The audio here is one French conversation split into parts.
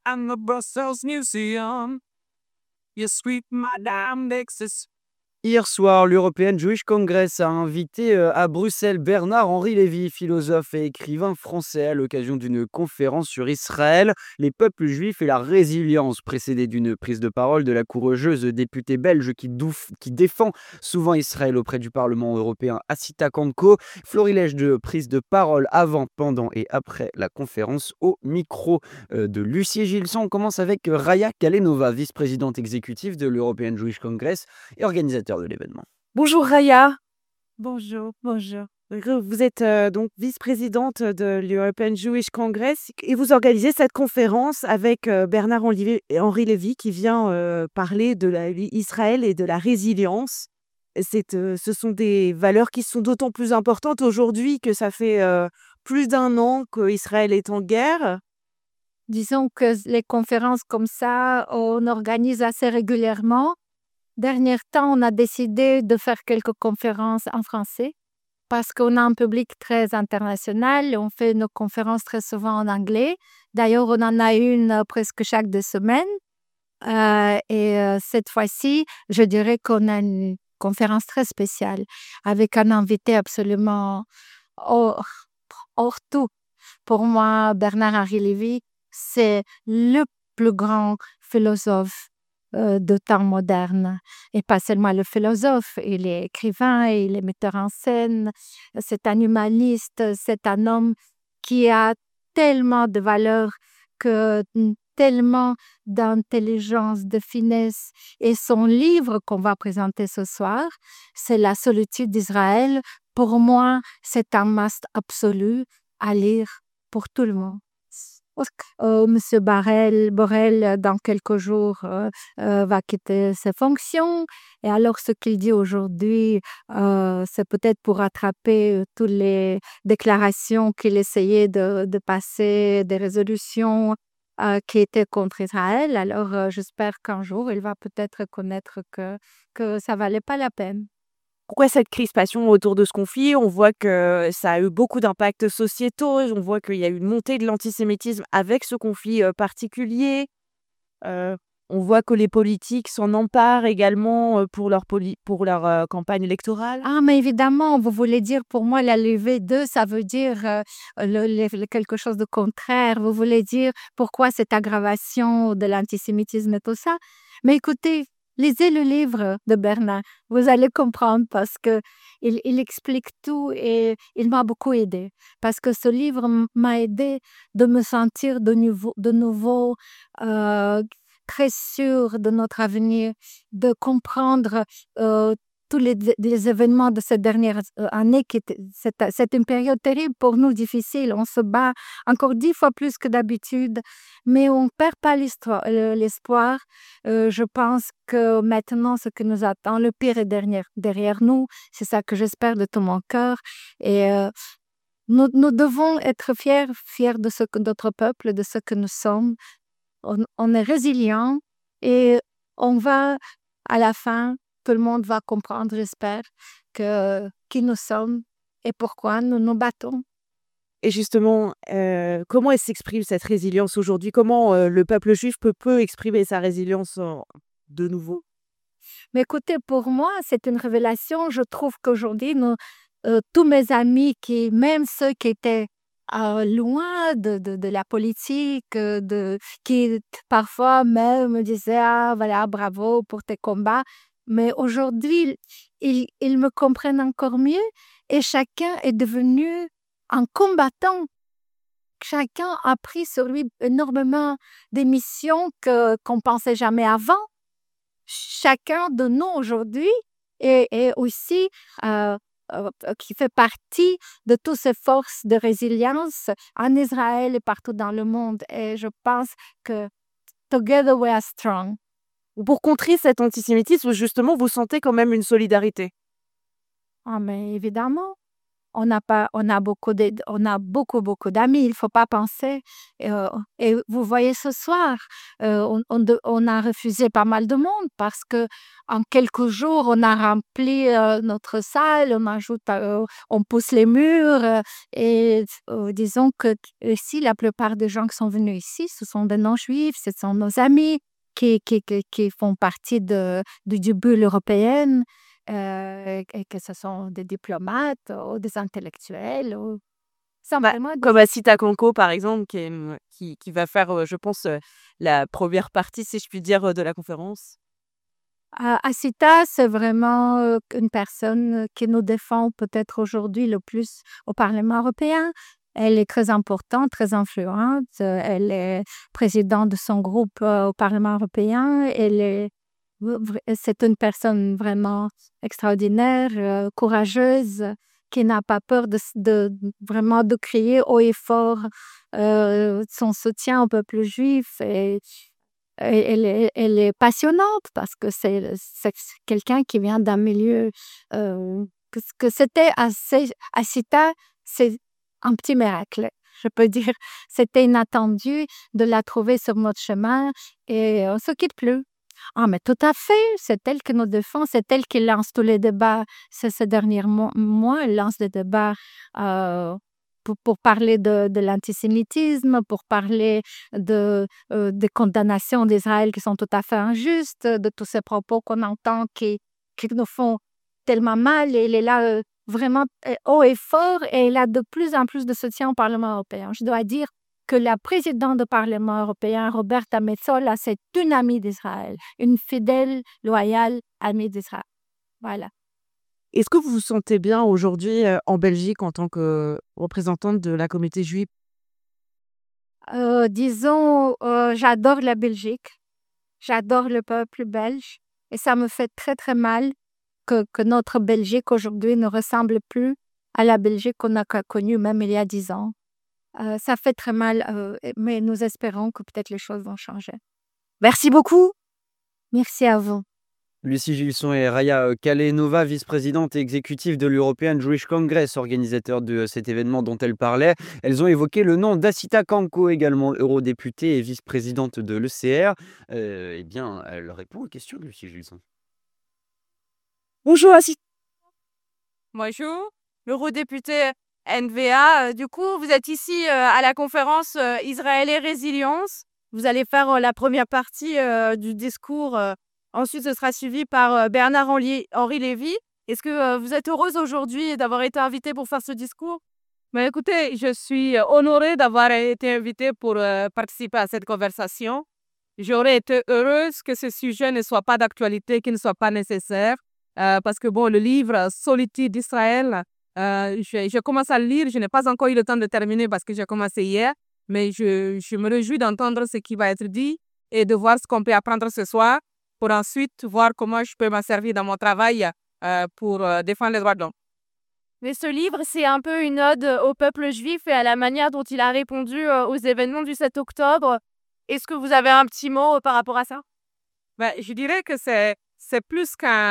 and the Brussels Museum. Your sweet Madame Nexus. Hier soir, l'European Jewish Congress a invité à Bruxelles Bernard-Henri Lévy, philosophe et écrivain français, à l'occasion d'une conférence sur Israël, les peuples juifs et la résilience, précédée d'une prise de parole de la courageuse députée belge qui défend souvent Israël auprès du Parlement européen, Assita Kanko. Florilège de prise de parole avant, pendant et après la conférence au micro de Lucie Gilson. On commence avec Raya Kalenova, vice-présidente exécutive de l'European Jewish Congress et organisateur de l'événement. Bonjour Raya, Bonjour, bonjour. vous êtes donc vice-présidente de l'European Jewish Congress et vous organisez cette conférence avec Bernard-Henri Lévy qui vient parler de Israël et de la résilience. Ce sont des valeurs qui sont d'autant plus importantes aujourd'hui que ça fait plus d'1 an qu'Israël est en guerre. Disons que les conférences comme ça, on organise assez régulièrement. Dernier temps, on a décidé de faire quelques conférences en français parce qu'on a un public très international. On fait nos conférences très souvent en anglais. D'ailleurs, on en a une presque chaque 2 semaines. Cette fois-ci, je dirais qu'on a une conférence très spéciale avec un invité absolument hors tout. Pour moi, Bernard-Henri Lévy, c'est le plus grand philosophe de temps moderne. Et pas seulement le philosophe, il est écrivain, il est metteur en scène, c'est un humaniste, c'est un homme qui a tellement de valeurs, tellement d'intelligence, de finesse. Et son livre qu'on va présenter ce soir, c'est La solitude d'Israël. Pour moi, c'est un must absolu à lire pour tout le monde. Monsieur Borrell, dans quelques jours, va quitter ses fonctions. Et alors, ce qu'il dit aujourd'hui, c'est peut-être pour rattraper toutes les déclarations qu'il essayait de passer, des résolutions qui étaient contre Israël. Alors, j'espère qu'un jour, il va peut-être reconnaître que ça valait pas la peine. Pourquoi cette crispation autour de ce conflit? On voit que ça a eu beaucoup d'impacts sociétaux, on voit qu'il y a eu une montée de l'antisémitisme avec ce conflit particulier. On voit que les politiques s'en emparent également pour leur campagne électorale. Ah, mais évidemment, vous voulez dire, pour moi, la levée de, ça veut dire quelque chose de contraire. Vous voulez dire pourquoi cette aggravation de l'antisémitisme et tout ça. Mais écoutez, lisez le livre de Bernard, vous allez comprendre parce que il explique tout et il m'a beaucoup aidé. Parce que ce livre m'a aidé de me sentir de nouveau très sûre de notre avenir, de comprendre tous les événements de cette dernière année. C'est une période terrible pour nous, difficile. On se bat encore 10 fois plus que d'habitude, mais on ne perd pas l'espoir. Je pense que maintenant, ce qui nous attend, le pire est derrière nous. C'est ça que j'espère de tout mon cœur. Et nous devons être fiers de ce que notre peuple, de ce que nous sommes. On est résilient et on va, à la fin, tout le monde va comprendre, j'espère, qui nous sommes et pourquoi nous nous battons. Et justement, comment elle s'exprime cette résilience aujourd'hui? Comment le peuple juif peut exprimer sa résilience de nouveau? Mais écoutez, pour moi, c'est une révélation. Je trouve qu'aujourd'hui, tous mes amis, même ceux qui étaient loin de la politique, qui parfois même me disaient « Ah, voilà, bravo pour tes combats ». Mais aujourd'hui, ils me comprennent encore mieux et chacun est devenu un combattant. Chacun a pris sur lui énormément des missions qu'on ne pensait jamais avant. Chacun de nous aujourd'hui est aussi qui fait partie de toutes ces forces de résilience en Israël et partout dans le monde. Et je pense que together we are strong. Pour contrer cet antisémitisme, justement, vous sentez quand même une solidarité? Ah, mais évidemment, on a beaucoup d'amis. Il faut pas penser. Et vous voyez ce soir, on a refusé pas mal de monde parce que en quelques jours, on a rempli notre salle, on pousse les murs et disons que ici, la plupart des gens qui sont venus ici, ce sont des non-juifs, ce sont nos amis qui font partie du bulle européenne. Et que ce sont des diplomates ou des intellectuels. Sans vraiment Comme Asita Kanko, par exemple, qui va faire, je pense, la première partie, si je puis dire, de la conférence. Asita, c'est vraiment une personne qui nous défend peut-être aujourd'hui le plus au Parlement européen. Elle est très importante, très influente. Elle est présidente de son groupe au Parlement européen. C'est une personne vraiment extraordinaire, courageuse, qui n'a pas peur vraiment de crier haut et fort son soutien au peuple juif. Et elle est passionnante parce que c'est quelqu'un qui vient d'un milieu que c'était Asita, c'est un petit miracle, je peux dire. C'était inattendu de la trouver sur notre chemin et on ne se quitte plus. Ah, mais tout à fait, c'est elle qui nous défend, c'est elle qui lance tous les débats ces derniers mois. Elle lance des débats pour parler de l'antisémitisme, pour parler des condamnations d'Israël qui sont tout à fait injustes, de tous ces propos qu'on entend qui nous font tellement mal. Et elle est là vraiment haut et fort et elle a de plus en plus de soutien au Parlement européen. Je dois dire que la présidente du Parlement européen, Roberta Metsola, c'est une amie d'Israël, une fidèle, loyale amie d'Israël. Voilà. Est-ce que vous vous sentez bien aujourd'hui en Belgique en tant que représentante de la communauté juive? Disons, j'adore la Belgique, j'adore le peuple belge et ça me fait très très mal que notre Belgique aujourd'hui ne ressemble plus à la Belgique qu'on a connue même il y a 10 ans. Ça fait très mal, mais nous espérons que peut-être les choses vont changer. Merci beaucoup. Merci à vous. Lucie Gilson et Raya Kalenova, vice-présidente et exécutive de l'European Jewish Congress, organisateur de cet événement dont elle parlait. Elles ont évoqué le nom d'Asita Kanko, également eurodéputée et vice-présidente de l'ECR. Eh bien, elle répond aux questions de Lucie Gilson. Bonjour Asita. Bonjour, eurodéputé NVA. Du coup, vous êtes ici à la conférence Israël et résilience. Vous allez faire la première partie du discours. Ensuite, ce sera suivi par Bernard-Henri Lévy. Est-ce que vous êtes heureuse aujourd'hui d'avoir été invitée pour faire ce discours? Mais écoutez, je suis honorée d'avoir été invitée pour participer à cette conversation. J'aurais été heureuse que ce sujet ne soit pas d'actualité, qu'il ne soit pas nécessaire. Parce que bon, le livre Solitude d'Israël, je commence à le lire. Je n'ai pas encore eu le temps de terminer parce que j'ai commencé hier. Mais je me réjouis d'entendre ce qui va être dit et de voir ce qu'on peut apprendre ce soir pour ensuite voir comment je peux m'en servir dans mon travail pour défendre les droits de l'homme. Mais ce livre, c'est un peu une ode au peuple juif et à la manière dont il a répondu aux événements du 7 octobre. Est-ce que vous avez un petit mot par rapport à ça? Ben, je dirais que c'est plus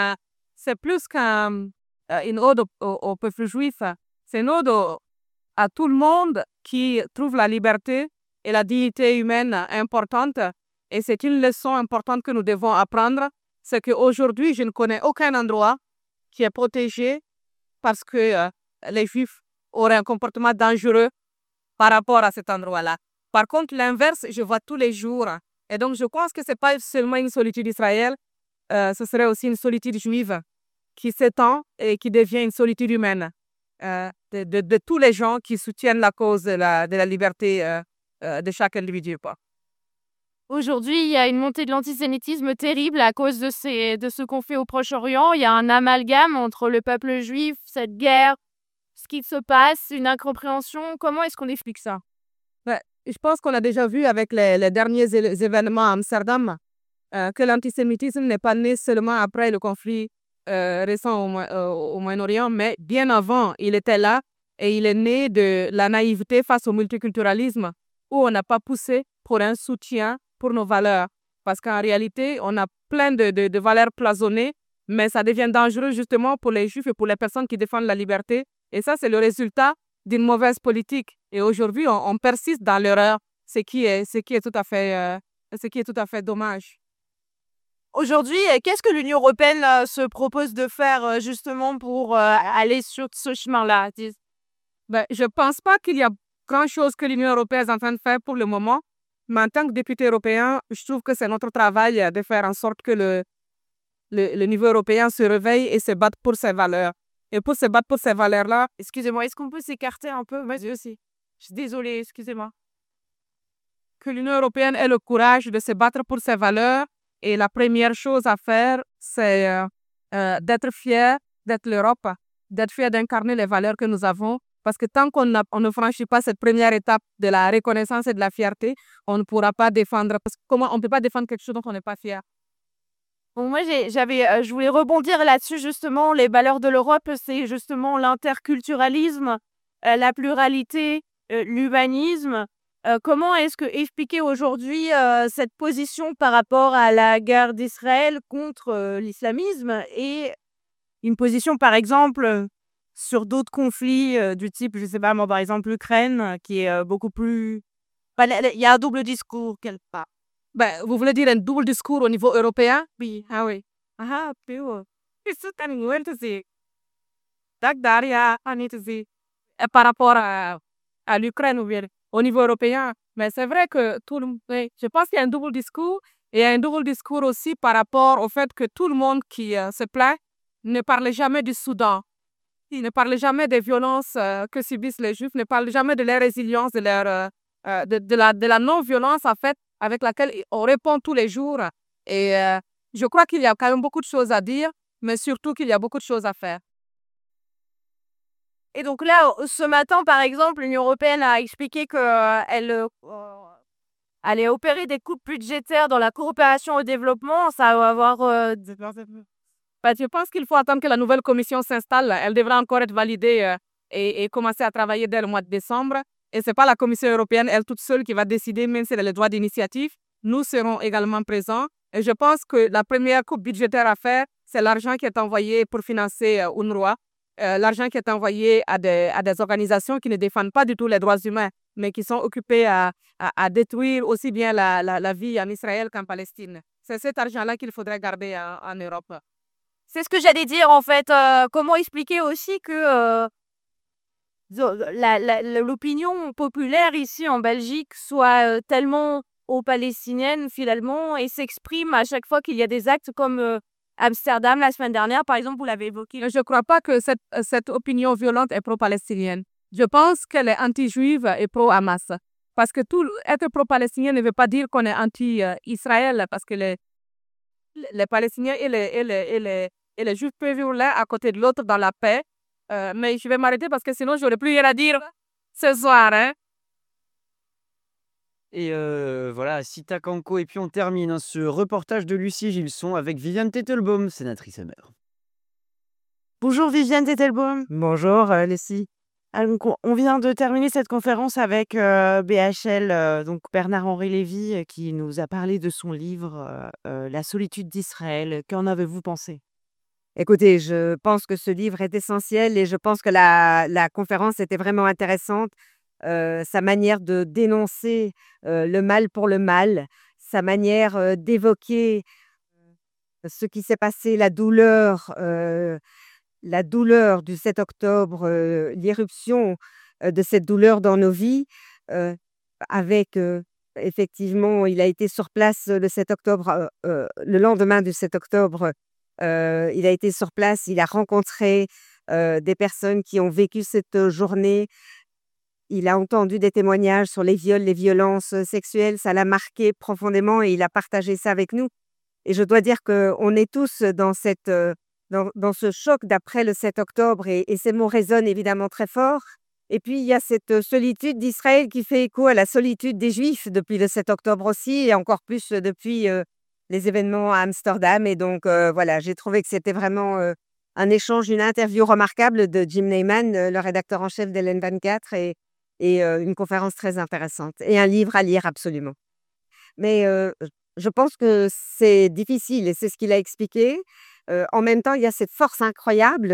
qu'une ode au peuple juif. C'est une ode à tout le monde qui trouve la liberté et la dignité humaine importante. Et c'est une leçon importante que nous devons apprendre. C'est qu'aujourd'hui, je ne connais aucun endroit qui est protégé parce que les Juifs auraient un comportement dangereux par rapport à cet endroit-là. Par contre, l'inverse, je vois tous les jours. Et donc, je pense que ce n'est pas seulement une solitude d'Israël, ce serait aussi une solitude juive qui s'étend et qui devient une solitude humaine de tous les gens qui soutiennent la cause de la liberté de chaque individu. Aujourd'hui, il y a une montée de l'antisémitisme terrible à cause de ce qu'on fait au Proche-Orient. Il y a un amalgame entre le peuple juif, cette guerre, ce qui se passe, une incompréhension. Comment est-ce qu'on explique ça? Je pense qu'on a déjà vu avec les derniers événements à Amsterdam que l'antisémitisme n'est pas né seulement après le conflit récent au Moyen-Orient, mais bien avant, il était là et il est né de la naïveté face au multiculturalisme où on n'a pas poussé pour un soutien pour nos valeurs. Parce qu'en réalité, on a plein de valeurs cloisonnées, mais ça devient dangereux justement pour les Juifs et pour les personnes qui défendent la liberté Et ça, c'est le résultat d'une mauvaise politique. Et aujourd'hui, on persiste dans l'erreur, ce qui est tout à fait dommage. Aujourd'hui, qu'est-ce que l'Union européenne se propose de faire justement pour aller sur ce chemin-là? Ben, je ne pense pas qu'il y a grand-chose que l'Union européenne est en train de faire pour le moment. Mais en tant que député européen, je trouve que c'est notre travail de faire en sorte que le niveau européen se réveille et se batte pour ses valeurs. Et pour se battre pour ces valeurs-là, Excusez-moi, est-ce qu'on peut s'écarter un peu? Vas-y aussi. Je suis désolée, excusez-moi. que l'Union européenne ait le courage de se battre pour ses valeurs. Et la première chose à faire, c'est d'être fier d'être l'Europe, d'être fier d'incarner les valeurs que nous avons. Parce que tant qu'on ne franchit pas cette première étape de la reconnaissance et de la fierté, on ne pourra pas défendre. Parce que comment on ne peut pas défendre quelque chose dont on n'est pas fier? Bon, moi, je voulais rebondir là-dessus, justement. Les valeurs de l'Europe, c'est justement l'interculturalisme, la pluralité, l'humanisme. Comment est-ce que expliquer aujourd'hui cette position par rapport à la guerre d'Israël contre l'islamisme et une position, par exemple, sur d'autres conflits du type, je sais pas moi, par exemple, l'Ukraine, qui est beaucoup plus... Il y a un double discours quelque part. Ben, vous voulez dire un double discours au niveau européen? Oui. Ah oui. Ah, più. Et par rapport à l'Ukraine ou bien au niveau européen. Mais c'est vrai que oui, je pense qu'il y a un double discours et un double discours aussi par rapport au fait que tout le monde qui se plaint ne parle jamais du Soudan. Il ne parle jamais des violences que subissent les Juifs, ne parle jamais de leur résilience, de la non-violence en fait avec laquelle on répond tous les jours. Et je crois qu'il y a quand même beaucoup de choses à dire, mais surtout qu'il y a beaucoup de choses à faire. Et donc là, ce matin, par exemple, l'Union européenne a expliqué qu'elle allait opérer des coupes budgétaires dans la coopération au développement. Ça va avoir... Je pense qu'il faut attendre que la nouvelle commission s'installe. Elle devra encore être validée et commencer à travailler dès le mois de décembre. Et ce n'est pas la Commission européenne, elle toute seule, qui va décider, même si elle a le droit d'initiative. Nous serons également présents. Et je pense que la première coupe budgétaire à faire, c'est l'argent qui est envoyé pour financer UNRWA. L'argent qui est envoyé à des organisations qui ne défendent pas du tout les droits humains, mais qui sont occupées à détruire aussi bien la vie en Israël qu'en Palestine. C'est cet argent-là qu'il faudrait garder en Europe. C'est ce que j'allais dire, en fait. Comment expliquer aussi que l'opinion populaire ici en Belgique soit tellement pro-palestinienne, finalement, et s'exprime à chaque fois qu'il y a des actes comme Amsterdam, la semaine dernière, par exemple, vous l'avez évoqué. Je ne crois pas que cette opinion violente est pro-palestinienne. Je pense qu'elle est anti-juive et pro-Hamas. Parce que être pro-palestinien ne veut pas dire qu'on est anti-Israël, parce que les Palestiniens et les Juifs peuvent vivre l'un à côté de l'autre dans la paix. Mais je vais m'arrêter parce que sinon, je n'aurai plus rien à dire ce soir. Hein? Et voilà, Sita Kanko. Et puis on termine ce reportage de Lucie Gilson avec Viviane Tettelbaum, sénatrice maire. Bonjour Viviane Tettelbaum. Bonjour Lucie. Donc, on vient de terminer cette conférence avec BHL, donc Bernard-Henri Lévy, qui nous a parlé de son livre La solitude d'Israël. Qu'en avez-vous pensé? Écoutez, je pense que ce livre est essentiel et je pense que la conférence était vraiment intéressante. Sa manière de dénoncer le mal pour le mal, sa manière d'évoquer ce qui s'est passé, la douleur du 7 octobre, l'irruption de cette douleur dans nos vies, avec effectivement, il a été sur place le 7 octobre, le lendemain du 7 octobre, il a été sur place, il a rencontré des personnes qui ont vécu cette journée. Il a entendu des témoignages sur les viols, les violences sexuelles, ça l'a marqué profondément et il a partagé ça avec nous. Et je dois dire qu'on est tous dans ce choc d'après le 7 octobre et ces mots résonnent évidemment très fort. Et puis, il y a cette solitude d'Israël qui fait écho à la solitude des Juifs depuis le 7 octobre aussi et encore plus depuis les événements à Amsterdam. Et donc, voilà, j'ai trouvé que c'était vraiment un échange, une interview remarquable de Jim Neyman, le rédacteur en chef d'Hélène24 et une conférence très intéressante et un livre à lire absolument. Mais je pense que c'est difficile et c'est ce qu'il a expliqué. En même temps, il y a cette force incroyable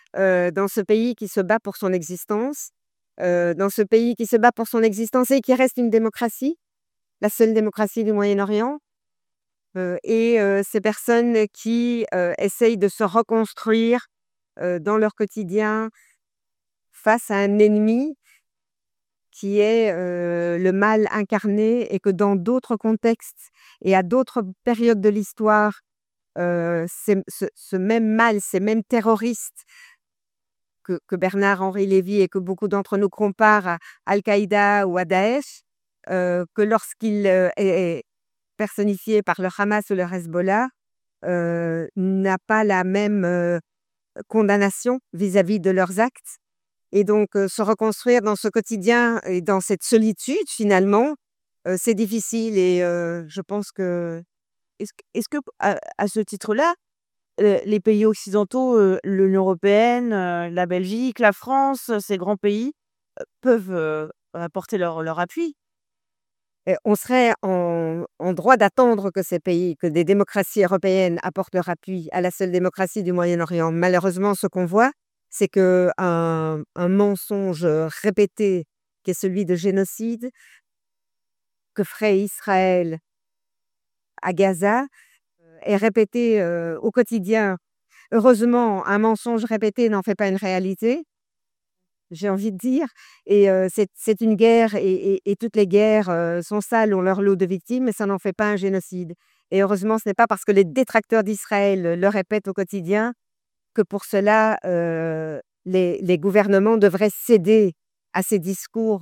dans ce pays qui se bat pour son existence, dans ce pays qui se bat pour son existence et qui reste une démocratie, la seule démocratie du Moyen-Orient. Et ces personnes qui essayent de se reconstruire dans leur quotidien face à un ennemi qui est le mal incarné et que dans d'autres contextes et à d'autres périodes de l'histoire, ce même mal, ces mêmes terroristes que Bernard-Henri Lévy et que beaucoup d'entre nous comparent à Al-Qaïda ou à Daesh, que lorsqu'il est personnifié par le Hamas ou le Hezbollah, n'a pas la même condamnation vis-à-vis de leurs actes. Et donc, se reconstruire dans ce quotidien et dans cette solitude, finalement, c'est difficile. Et je pense que Est-ce que à ce titre-là, les pays occidentaux, l'Union européenne, la Belgique, la France, ces grands pays, peuvent, apporter leur appui? on serait en droit d'attendre que ces pays, que des démocraties européennes apportent leur appui à la seule démocratie du Moyen-Orient. Malheureusement, ce qu'on voit, c'est qu'un mensonge répété, qui est celui de génocide, que ferait Israël à Gaza, est répété au quotidien. Heureusement, un mensonge répété n'en fait pas une réalité, j'ai envie de dire. Et c'est une guerre et toutes les guerres sont sales, ont leur lot de victimes, mais ça n'en fait pas un génocide. Et heureusement, ce n'est pas parce que les détracteurs d'Israël le répètent au quotidien que pour cela, les gouvernements devraient céder à ces discours,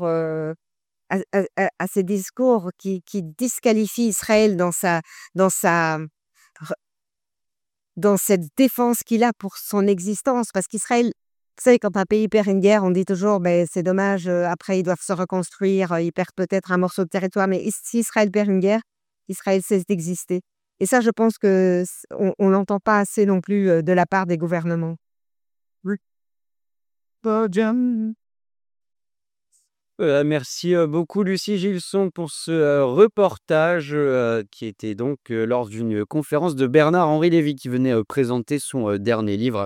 à ces discours qui disqualifient Israël dans sa dans cette défense qu'il a pour son existence. Parce qu'Israël, vous savez, quand un pays perd une guerre, on dit toujours, ben, c'est dommage, après ils doivent se reconstruire, ils perdent peut-être un morceau de territoire, mais si Israël perd une guerre, Israël cesse d'exister. Et ça, je pense que on n'entend pas assez non plus de la part des gouvernements. Merci beaucoup Lucie Gilson pour ce reportage qui était donc lors d'une conférence de Bernard-Henri Lévy qui venait présenter son dernier livre.